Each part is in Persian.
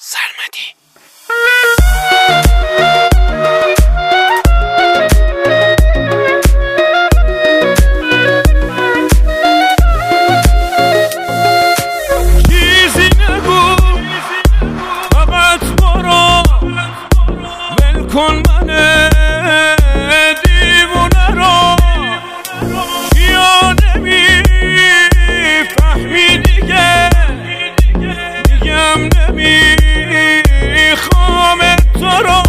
سرمدی. چیزی نگو فقط برو ول کن من دیوونه رو، چیا نمیفهمی دیگه، میگم نمیخوام تو رو.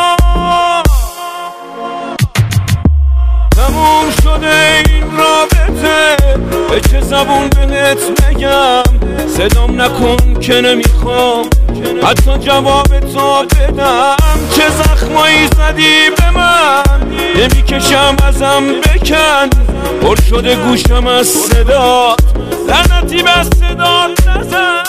تموم شده این رابطه، به چه زبون بهت بگم؟ صدام نکن که نمیخوام حتی جواب تو بدم. چه زخمایی زدی به من، نمیکشم ازم بکن. پر شده گوشم از صدات، لعنتی بس صدات نزن.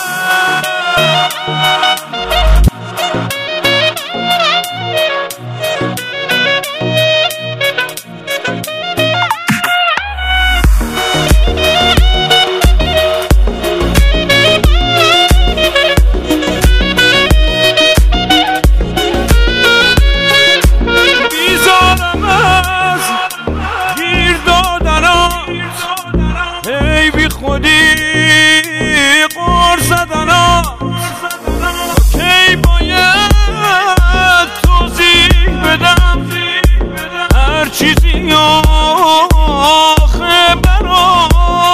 خودی قرص زدنات کی باید توضیح بدم هر چیزی آخه برام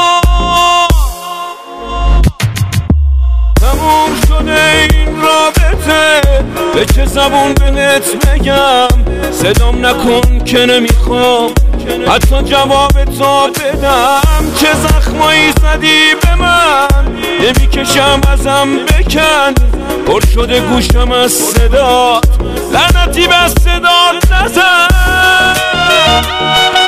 تموم شده این رابطه. به چه زبون بهت بگم؟ صدام نکن که نمیخوام حتی جواب تو بدم. چه زخمایی زدی به من، نمیکشم ازم بکن. پر شده گوشم از صدات، لعنتی بس صدات نزن.